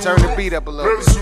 Turn the beat up a little bit.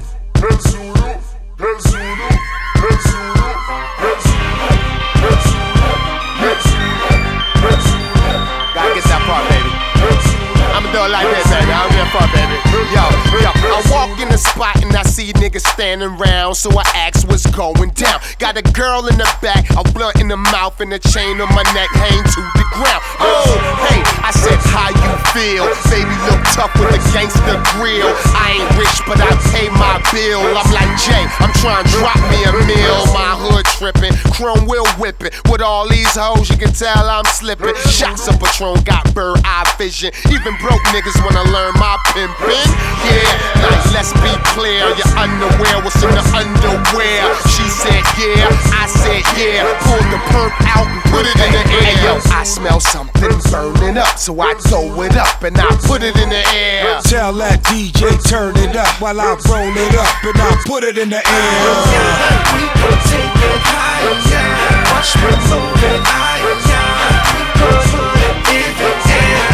Gotta get that part, baby. I'ma do it like this, baby. I don't give a fuck, baby. Yo, I walk in the spot and I see niggas standing around, so I ask what's going down. Got a girl in the back, a blunt in the mouth, and a chain on my neck hang to the ground. Oh, hey, I said, how you feel? Baby look tough with a gangster grill. I ain't rich, but I pay my bill. I'm like Jay, I'm trying to drop me a meal. My hood tripping, chrome wheel whipping. With all these hoes, you can tell I'm slipping. Shots of Patron got bird eye vision. Even broke niggas wanna learn my pimpin'. Yeah, like let's be clear, your underwear was in the underwear. She said yeah, I said yeah. Pulled the perp out and put it in the air. Hey, yo, I smell something burning up, so I throw it up and I put it in the air. Tell that DJ turn it up while I roll it up and I put it in the air. We gon' take it higher. Watch me move it higher. We gon' put it in the air.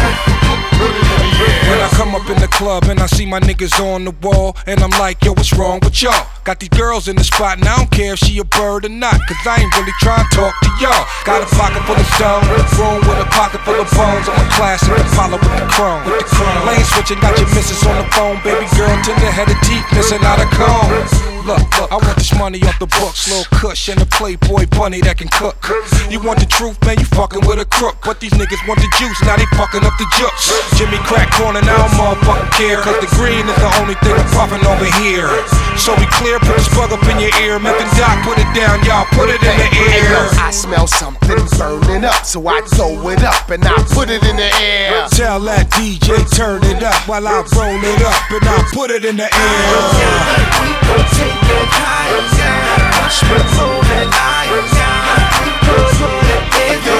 When I come up in the club and I see my niggas on the wall, and I'm like, yo, what's wrong with y'all? Got these girls in the spot and I don't care if she a bird or not, cause I ain't really trying to talk to y'all. Got a pocket full of stone, room with a pocket full of bones. I'm a classic, Apollo with the chrome. Lane switching, got your missus on the phone. Baby girl, tender-headed teeth, missing out a comb. Look, I want this money off the books. Lil' Kush and a Playboy bunny that can cook. You want the truth, man, you fucking with a crook. But these niggas want the juice, now they fucking up the jokes. Jimmy crack corner, now I don't motherfucking care, cause the green is the only thing I'm popping over here. So be clear, put this bug up in your ear. Meth and Doc, put it down, y'all, put it in the air. Hey, yo, I smell something burning up, so I throw it up and I put it in the air. Tell that DJ turn it up while I roll it up and I put it in the air. We gon' take it higher. Watch me move it higher. We gon' put it in the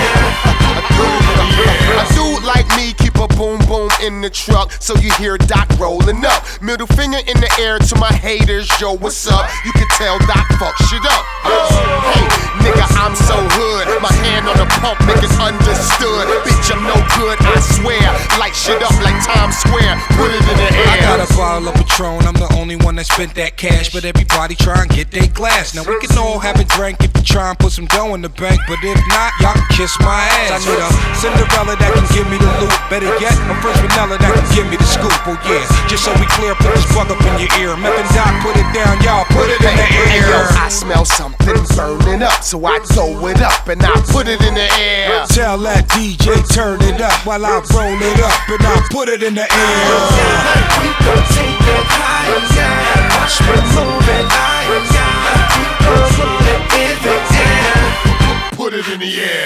air. A dude like me keep a boom boom in the truck, so you hear Doc rolling up. Middle finger in the air to my haters, yo, what's up? You can tell Doc fuck shit up. Hey, nigga, I'm so hood. My hand on the pump, niggas understood. Bitch, I'm no good, I swear. Light shit up like Times Square. Put it in the air. I got a bottle of Patron, I'm the only one that spent that cash, but everybody try and get their glass. Now we can all have a drink if you try and put some dough in the bank, but if not, y'all can kiss my ass. I need a Cinderella that can give me the loot. Better yet, a French vanilla that can give me the scoop. Oh yeah, just so we clear, put this bug up in your ear. Meth and Doc, put it down, y'all, put it in the air. Hey, yo, I smell something burning up, so I throw it up and I put it in the air. Tell that DJ turn it up while I roll it up and I put it in the air. We gon' take it higher. Watch me move it higher. We gon' put it in the air. Put it in the air.